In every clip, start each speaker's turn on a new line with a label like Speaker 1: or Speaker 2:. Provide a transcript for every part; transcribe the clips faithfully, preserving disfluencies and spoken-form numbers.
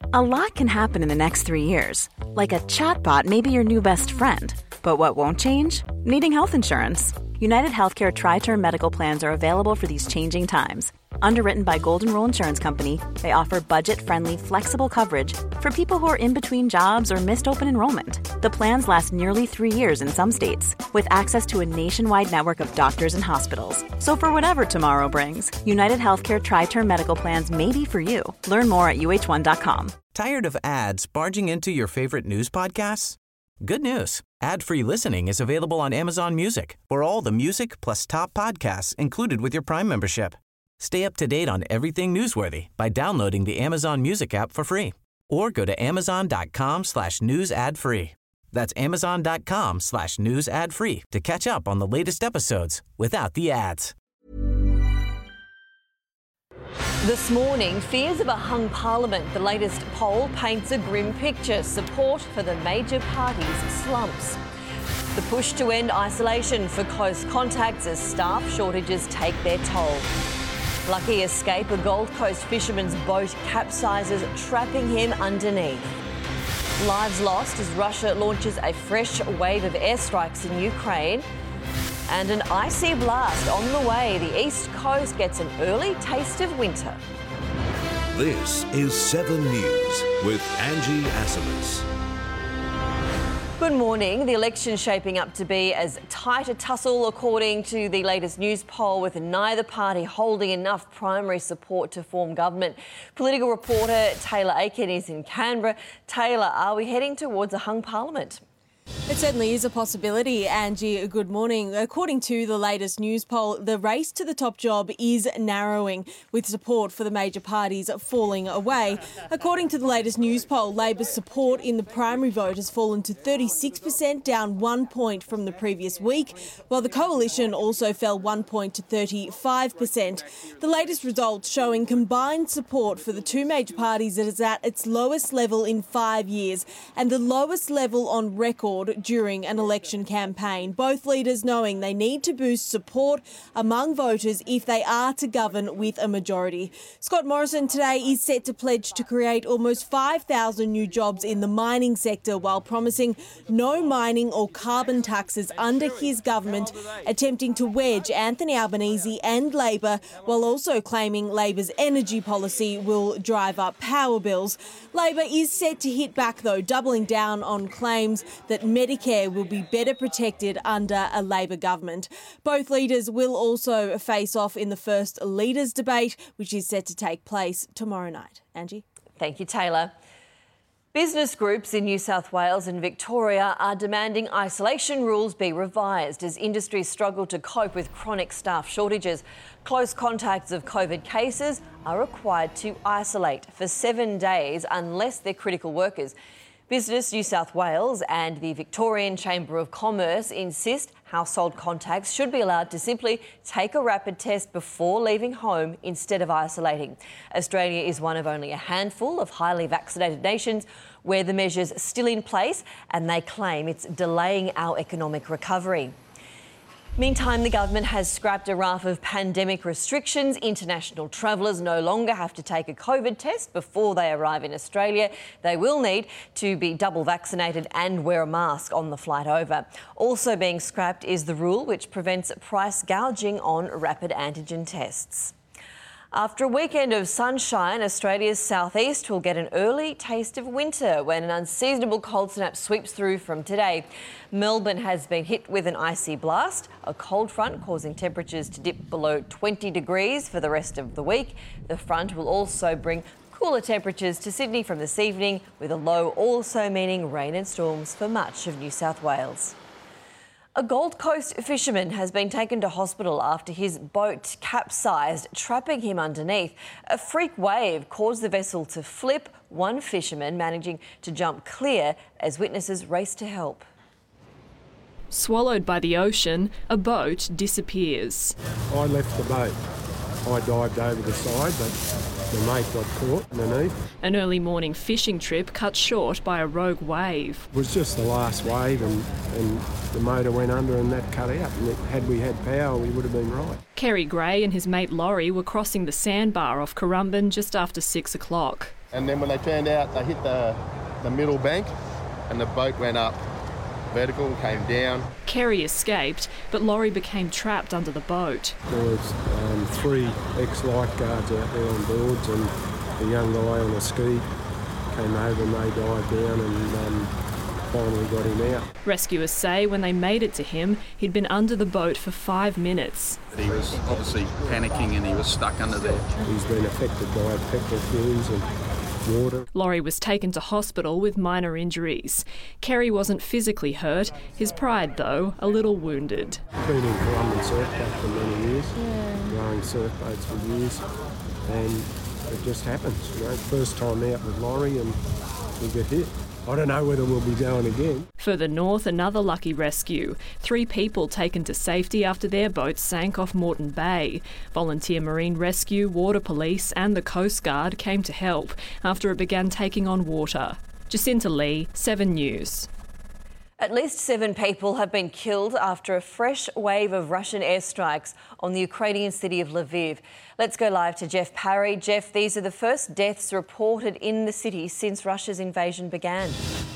Speaker 1: A lot can happen in the next three years. Like a chatbot may be your new best friend. But what won't change? Needing health insurance. United Healthcare Tri-Term Medical Plans are available for these changing times. Underwritten by Golden Rule Insurance Company, they offer budget-friendly, flexible coverage for people who are in between jobs or missed open enrollment. The plans last nearly three years in some states, with access to a nationwide network of doctors and hospitals. So for whatever tomorrow brings, United Healthcare Tri-Term Medical Plans may be for you. Learn more at U H one dot com.
Speaker 2: Tired of ads barging into your favorite news podcasts? Good news. Ad-free listening is available on Amazon Music for all the music plus top podcasts included with your Prime membership. Stay up to date on everything newsworthy by downloading the Amazon Music app for free or go to amazon.com slash news ad free. That's amazon.com slash news ad free to catch up on the latest episodes without the ads.
Speaker 3: This morning, fears of a hung parliament. The latest poll paints a grim picture. Support for the major parties slumps. The push to end isolation for close contacts as staff shortages take their toll. Lucky escape, a Gold Coast fisherman's boat capsizes, trapping him underneath. Lives lost as Russia launches a fresh wave of airstrikes in Ukraine. And an icy blast on the way. The East Coast gets an early taste of winter.
Speaker 4: This is seven News with Angie Asimus.
Speaker 3: Good morning. The election shaping up to be as tight a tussle according to the latest news poll, with neither party holding enough primary support to form government. Political reporter Taylor Aiken is in Canberra. Taylor, are we heading towards a hung parliament?
Speaker 5: It certainly is a possibility, Angie. Good morning. According to the latest news poll, the race to the top job is narrowing, with support for the major parties falling away. According to the latest news poll, Labor's support in the primary vote has fallen to thirty-six percent, down one point from the previous week, while the coalition also fell one point to thirty-five percent. The latest results showing combined support for the two major parties is at its lowest level in five years and the lowest level on record during an election campaign, both leaders knowing they need to boost support among voters if they are to govern with a majority. Scott Morrison today is set to pledge to create almost five thousand new jobs in the mining sector, while promising no mining or carbon taxes under his government, attempting to wedge Anthony Albanese and Labor, while also claiming Labor's energy policy will drive up power bills. Labor is set to hit back, though, doubling down on claims that Medicare will be better protected under a Labor government. Both leaders will also face off in the first leaders debate, which is set to take place tomorrow night. Angie?
Speaker 3: Thank you, Taylor. Business groups in New South Wales and Victoria are demanding isolation rules be revised as industries struggle to cope with chronic staff shortages. Close contacts of COVID cases are required to isolate for seven days unless they're critical workers. Business New South Wales and the Victorian Chamber of Commerce insist household contacts should be allowed to simply take a rapid test before leaving home instead of isolating. Australia is one of only a handful of highly vaccinated nations where the measure's still in place, and they claim it's delaying our economic recovery. Meantime, the government has scrapped a raft of pandemic restrictions. International travellers no longer have to take a COVID test before they arrive in Australia. They will need to be double vaccinated and wear a mask on the flight over. Also being scrapped is the rule which prevents price gouging on rapid antigen tests. After a weekend of sunshine, Australia's southeast will get an early taste of winter when an unseasonable cold snap sweeps through from today. Melbourne has been hit with an icy blast, a cold front causing temperatures to dip below twenty degrees for the rest of the week. The front will also bring cooler temperatures to Sydney from this evening, with a low also meaning rain and storms for much of New South Wales. A Gold Coast fisherman has been taken to hospital after his boat capsized, trapping him underneath. A freak wave caused the vessel to flip, one fisherman managing to jump clear as witnesses raced to help.
Speaker 6: Swallowed by the ocean, a boat disappears.
Speaker 7: I left the boat. I dived over the side, but the mate got caught underneath.
Speaker 6: An early morning fishing trip cut short by a rogue wave.
Speaker 7: It was just the last wave and, and the motor went under and that cut out. And it, had we had power, we would have been right.
Speaker 6: Kerry Gray and his mate Laurie were crossing the sandbar off Currumbin just after six o'clock.
Speaker 8: And then when they turned out, they hit the, the middle bank and the boat went up vertical and came down.
Speaker 6: Kerry escaped, but Laurie became trapped under the boat.
Speaker 7: There was um, three ex-lifeguards out there on boards, and a young guy on a ski came over and they dived down and um, finally got him out.
Speaker 6: Rescuers say when they made it to him, he'd been under the boat for five minutes.
Speaker 9: He was obviously panicking and he was stuck under there.
Speaker 7: He's been affected by petrol fumes and water.
Speaker 6: Laurie was taken to hospital with minor injuries. Kerry wasn't physically hurt, his pride, though, a little wounded.
Speaker 7: Been in Columbian surf back for many years, yeah. Rowing surf boats for years, and it just happens. You know, first time out with Laurie and we get hit. I don't know whether we'll be going again.
Speaker 6: Further north, another lucky rescue. Three people taken to safety after their boat sank off Moreton Bay. Volunteer Marine Rescue, Water Police and the Coast Guard came to help after it began taking on water. Jacinta Lee, Seven News.
Speaker 3: At least seven people have been killed after a fresh wave of Russian airstrikes on the Ukrainian city of Lviv. Let's go live to Jeff Parry. Jeff, these are the first deaths reported in the city since Russia's invasion began.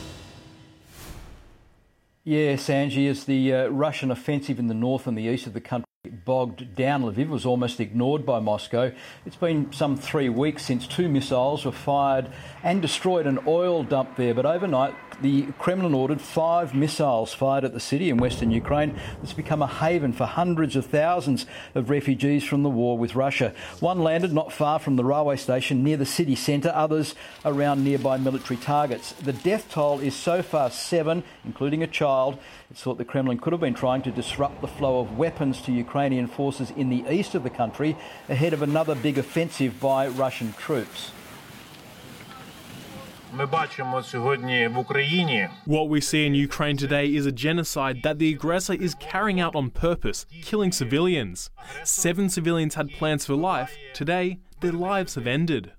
Speaker 10: Yes, Angie, as the uh, Russian offensive in the north and the east of the country bogged down, Lviv was almost ignored by Moscow. It's been some three weeks since two missiles were fired and destroyed an oil dump there, but overnight the Kremlin ordered five missiles fired at the city in western Ukraine. It's become a haven for hundreds of thousands of refugees from the war with Russia. One landed not far from the railway station near the city centre, others around nearby military targets. The death toll is so far seven, including a child. It's thought the Kremlin could have been trying to disrupt the flow of weapons to Ukrainian forces in the east of the country ahead of another big offensive by Russian troops.
Speaker 11: What we see in Ukraine today is a genocide that the aggressor is carrying out on purpose, killing civilians. Seven civilians had plans for life. Today, their lives have ended.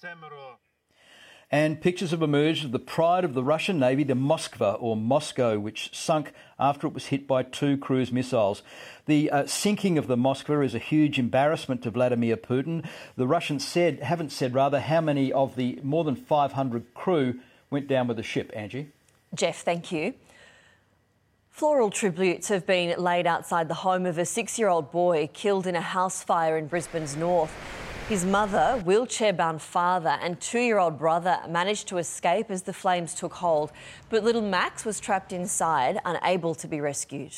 Speaker 10: And pictures have emerged of the pride of the Russian Navy, the Moskva, or Moscow, which sunk after it was hit by two cruise missiles. The uh, sinking of the Moskva is a huge embarrassment to Vladimir Putin. The Russians said, haven't said rather, how many of the more than five hundred crew went down with the ship, Angie?
Speaker 3: Jeff, thank you. Floral tributes have been laid outside the home of a six-year-old boy killed in a house fire in Brisbane's north. His mother, wheelchair-bound father and two-year-old brother managed to escape as the flames took hold, but little Max was trapped inside, unable to be rescued.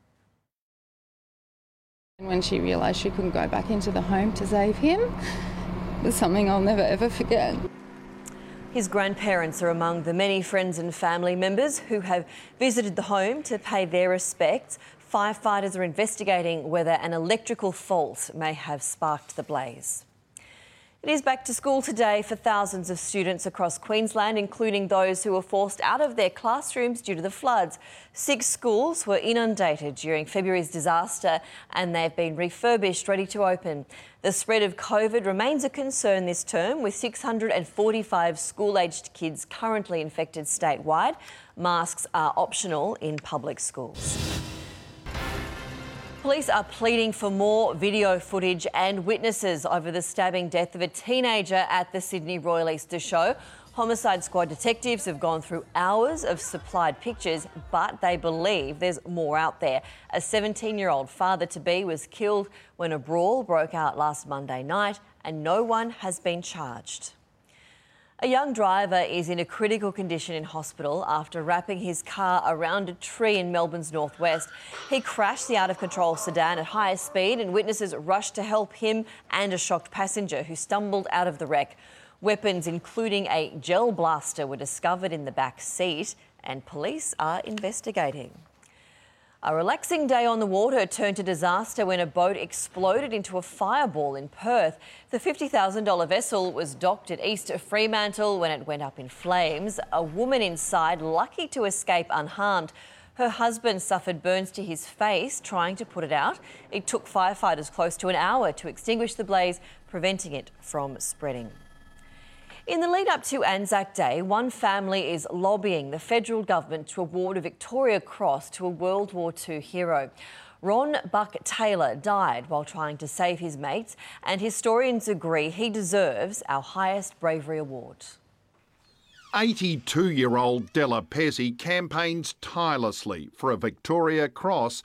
Speaker 12: When she realised she couldn't go back into the home to save him, it was something I'll never ever forget.
Speaker 3: His grandparents are among the many friends and family members who have visited the home to pay their respects. Firefighters are investigating whether an electrical fault may have sparked the blaze. It is back to school today for thousands of students across Queensland, including those who were forced out of their classrooms due to the floods. Six schools were inundated during February's disaster and they've been refurbished, ready to open. The spread of COVID remains a concern this term, with six hundred forty-five school-aged kids currently infected statewide. Masks are optional in public schools. Police are pleading for more video footage and witnesses over the stabbing death of a teenager at the Sydney Royal Easter Show. Homicide Squad detectives have gone through hours of supplied pictures, but they believe there's more out there. A seventeen-year-old father-to-be was killed when a brawl broke out last Monday night, and no one has been charged. A young driver is in a critical condition in hospital after wrapping his car around a tree in Melbourne's northwest. He crashed the out-of-control sedan at higher speed and witnesses rushed to help him and a shocked passenger who stumbled out of the wreck. Weapons, including a gel blaster, were discovered in the back seat and police are investigating. A relaxing day on the water turned to disaster when a boat exploded into a fireball in Perth. The fifty thousand dollars vessel was docked at East Fremantle when it went up in flames. A woman inside, lucky to escape unharmed. Her husband suffered burns to his face trying to put it out. It took firefighters close to an hour to extinguish the blaze, preventing it from spreading. In the lead up to Anzac Day, one family is lobbying the federal government to award a Victoria Cross to a World War Two hero. Ron Buck Taylor died while trying to save his mates, and historians agree he deserves our highest bravery award.
Speaker 13: eighty-two-year-old Della Pezzi campaigns tirelessly for a Victoria Cross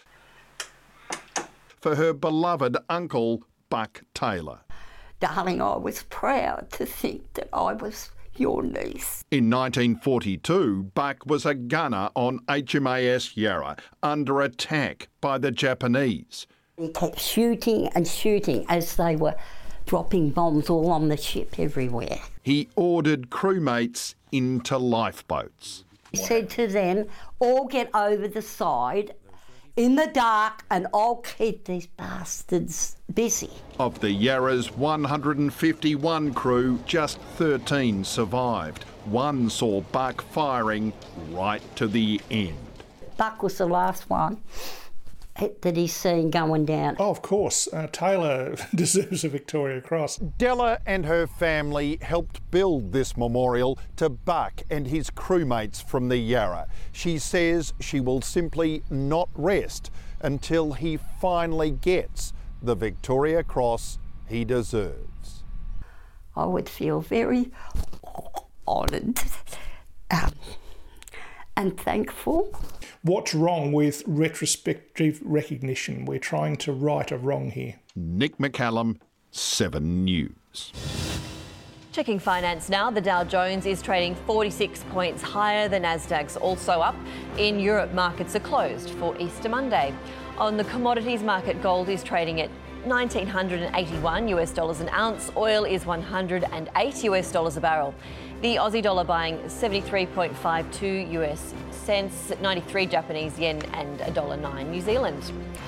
Speaker 13: for her beloved uncle, Buck Taylor.
Speaker 14: Darling, I was proud to think that I was your niece.
Speaker 13: In nineteen forty-two, Buck was a gunner on H M A S Yarra under attack by the Japanese.
Speaker 14: He kept shooting and shooting as they were dropping bombs all on the ship everywhere.
Speaker 13: He ordered crewmates into lifeboats.
Speaker 14: He said to them, all get over the side in the dark and I'll keep these bastards busy.
Speaker 13: Of the Yarra's one hundred fifty-one crew, just thirteen survived. One saw Buck firing right to the end.
Speaker 14: Buck was the last one that he's seen going down.
Speaker 15: Oh, of course. Uh, Taylor deserves a Victoria Cross.
Speaker 13: Della and her family helped build this memorial to Buck and his crewmates from the Yarra. She says she will simply not rest until he finally gets the Victoria Cross he deserves.
Speaker 14: I would feel very honoured um, and thankful.
Speaker 15: What's wrong with retrospective recognition? We're trying to right a wrong here.
Speaker 13: Nick McCallum, Seven News.
Speaker 3: Checking finance now, the Dow Jones is trading forty-six points higher. The Nasdaq's also up. In Europe, markets are closed for Easter Monday. On the commodities market, gold is trading at one thousand nine hundred eighty-one US dollars an ounce. Oil is one hundred eight US dollars a barrel. The Aussie dollar buying seventy-three point five two US cents, ninety-three Japanese yen and one dollar nine New Zealand.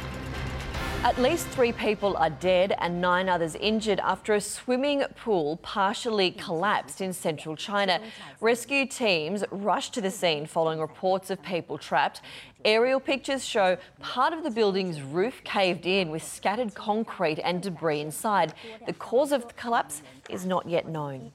Speaker 3: At least three people are dead and nine others injured after a swimming pool partially collapsed in central China. Rescue teams rushed to the scene following reports of people trapped. Aerial pictures show part of the building's roof caved in with scattered concrete and debris inside. The cause of the collapse is not yet known.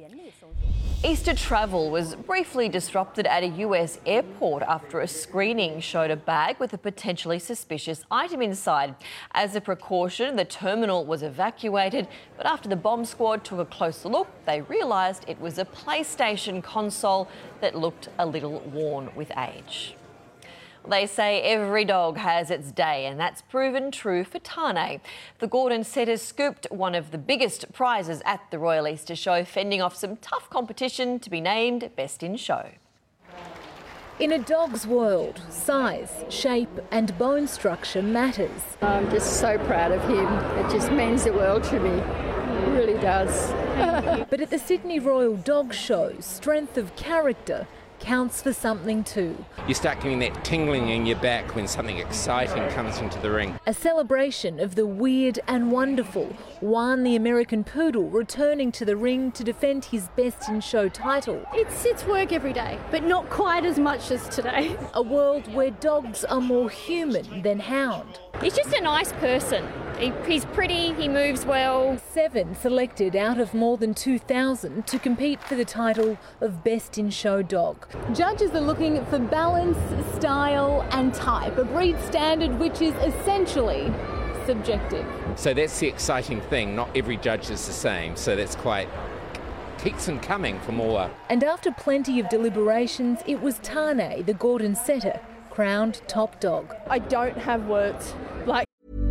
Speaker 3: Easter travel was briefly disrupted at a U S airport after a screening showed a bag with a potentially suspicious item inside. As a precaution, the terminal was evacuated, but after the bomb squad took a closer look, they realised it was a PlayStation console that looked a little worn with age. They say every dog has its day, and that's proven true for Tane. The Gordon setter scooped one of the biggest prizes at the Royal Easter Show, fending off some tough competition to be named Best in Show.
Speaker 16: In a dog's world, size, shape and bone structure matters.
Speaker 17: I'm just so proud of him. It just means the world to me. It really does.
Speaker 16: But at the Sydney Royal Dog Show, strength of character counts for something too.
Speaker 18: You start getting that tingling in your back when something exciting comes into the ring.
Speaker 16: A celebration of the weird and wonderful. Juan, the American poodle, returning to the ring to defend his Best in Show title.
Speaker 19: It's, it's work every day, but not quite as much as today.
Speaker 16: A world where dogs are more human than hound.
Speaker 19: He's just a nice person. He, he's pretty, he moves well.
Speaker 16: Seven selected out of more than two thousand to compete for the title of Best in Show dog.
Speaker 20: Judges are looking for balance, style and type, a breed standard which is essentially subjective.
Speaker 18: So that's the exciting thing. Not every judge is the same, so that's quite keeps them coming for more.
Speaker 16: And after plenty of deliberations, it was Tane, the Gordon setter, crowned top dog.
Speaker 20: I don't have words. Like.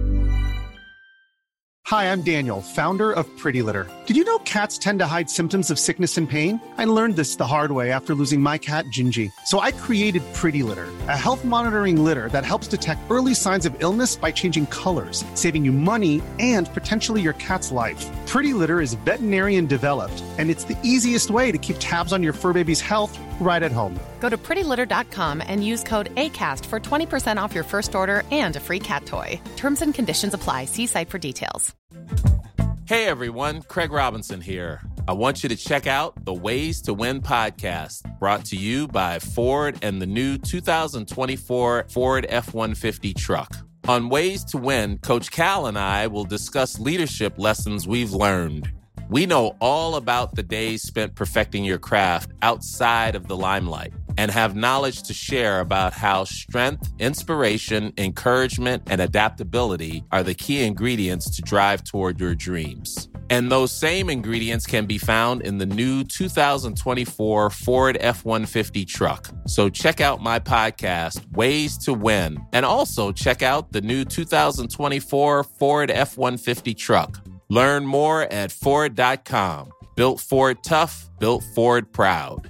Speaker 21: Hi, I'm Daniel, founder of Pretty Litter. Did you know cats tend to hide symptoms of sickness and pain? I learned this the hard way after losing my cat, Gingy. So I created Pretty Litter, a health monitoring litter that helps detect early signs of illness by changing colors, saving you money and potentially your cat's life. Pretty Litter is veterinarian developed, and it's the easiest way to keep tabs on your fur baby's health right at home.
Speaker 22: Go to pretty litter dot com and use code ACAST for twenty percent off your first order and a free cat toy. Terms and conditions apply. See site for details.
Speaker 23: Hey everyone, Craig Robinson here. I want you to check out the Ways to Win podcast, brought to you by Ford and the new two thousand twenty-four Ford F one fifty truck. On Ways to Win, Coach Cal and I will discuss leadership lessons we've learned. We know all about the days spent perfecting your craft outside of the limelight. and have knowledge to share about how strength, inspiration, encouragement, and adaptability are the key ingredients to drive toward your dreams. And those same ingredients can be found in the new two thousand twenty-four Ford F one fifty truck. So check out my podcast, Ways to Win, and also check out the new two thousand twenty-four Ford F one fifty truck. Learn more at Ford dot com. Built Ford tough, built Ford proud.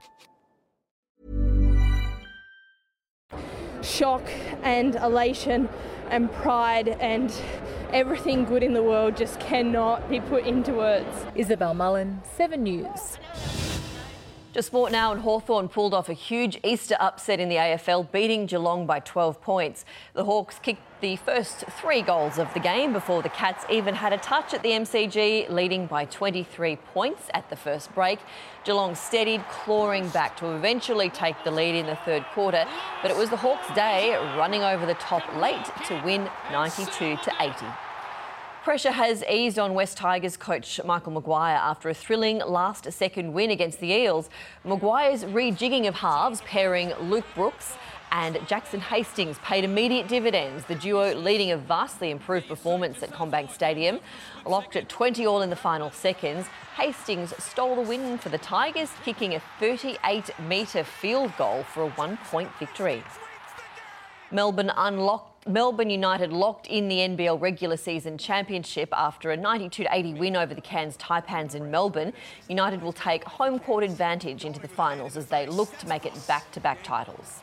Speaker 1: Shock and elation and pride and everything good in the world just cannot be put into words.
Speaker 16: Isabel Mullen, Seven News.
Speaker 3: To sport now, and Hawthorn pulled off a huge Easter upset in the A F L, beating Geelong by twelve points. The Hawks kicked the first three goals of the game before the Cats even had a touch at the M C G, leading by twenty-three points at the first break. Geelong steadied, clawing back to eventually take the lead in the third quarter, but it was the Hawks' day, running over the top late to win ninety-two to eighty. Pressure has eased on West Tigers coach Michael Maguire after a thrilling last-second win against the Eels. Maguire's rejigging of halves, pairing Luke Brooks and Jackson Hastings, paid immediate dividends, the duo leading a vastly improved performance at CommBank Stadium. Locked at twenty all in the final seconds, Hastings stole the win for the Tigers, kicking a thirty-eight metre field goal for a one-point victory. Melbourne unlocked Melbourne United locked in the N B L regular season championship after a ninety-two to eighty win over the Cairns Taipans in Melbourne. United will take home court advantage into the finals as they look to make it back-to-back titles.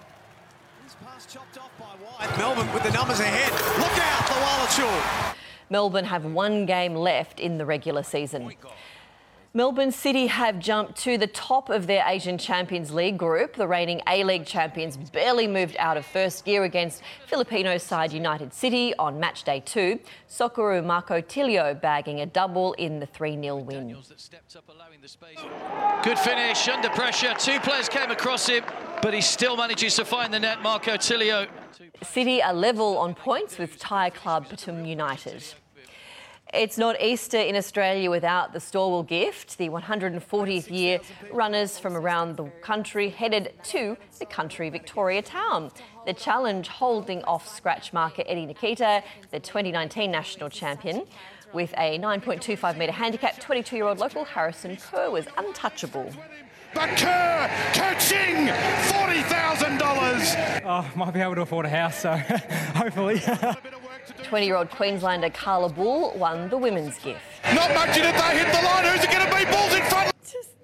Speaker 2: Melbourne with the numbers ahead. Look out, the Wallachul.
Speaker 3: Melbourne have one game left in the regular season. Melbourne City have jumped to the top of their Asian Champions League group. The reigning A-League champions barely moved out of first gear against Filipino side United City on match day two. Socorro Marco Tilio bagging a double in the three nil win.
Speaker 4: Good finish, under pressure. Two players came across him, but he still manages to find the net, Marco Tilio.
Speaker 3: City are level on points with Thai club Pathum United. It's not Easter in Australia without the Storwell gift. The one hundred fortieth year runners from around the country headed to the country Victoria town. The challenge holding off scratch marker Eddie Nikita, the twenty nineteen national champion. With a nine point two five metre handicap, twenty-two-year-old local Harrison Kerr was untouchable.
Speaker 2: But Kerr coaching forty thousand dollars.
Speaker 24: Oh, might be able to afford a house, so hopefully.
Speaker 3: twenty-year-old Queenslander Carla Bull won the women's gift.
Speaker 2: Not much in it, they hit the line. Who's it going to be? Bull's in front.
Speaker 1: It's just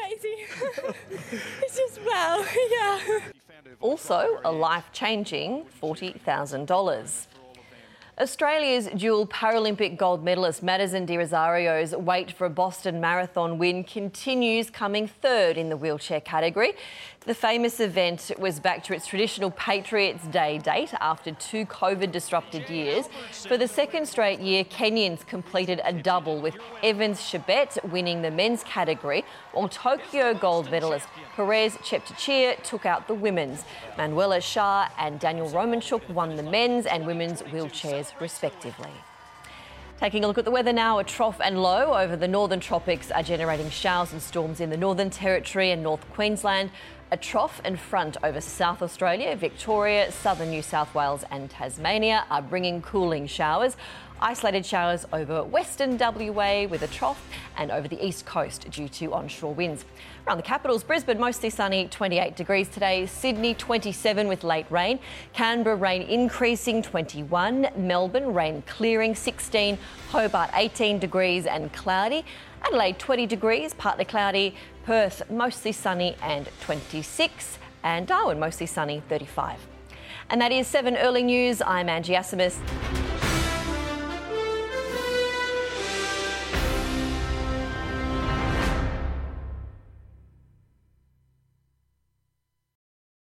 Speaker 1: crazy. It's just wow, yeah.
Speaker 3: Also, a life-changing forty thousand dollars. Australia's dual Paralympic gold medalist Madison De Rosario's wait for a Boston Marathon win continues, coming third in the wheelchair category. The famous event was back to its traditional Patriots Day date after two COVID-disrupted years. For the second straight year, Kenyans completed a double, with Evans Chebet winning the men's category, while Tokyo gold medalist Perez Cheptegei took out the women's. Manuela Shah and Daniel Romanchuk won the men's and women's wheelchairs respectively. Taking a look at the weather now, a trough and low over the northern tropics are generating showers and storms in the Northern Territory and North Queensland. A trough and front over South Australia, Victoria, southern New South Wales and Tasmania are bringing cooling showers. Isolated showers over western W A with a trough, and over the east coast due to onshore winds. Around the capitals, Brisbane mostly sunny, twenty-eight degrees today. Sydney twenty-seven with late rain. Canberra rain increasing, twenty-one. Melbourne rain clearing, sixteen. Hobart eighteen degrees and cloudy. Adelaide twenty degrees, partly cloudy. Perth mostly sunny and twenty-six. And Darwin mostly sunny, thirty-five. And that is seven Early News. I'm Angie Asimus.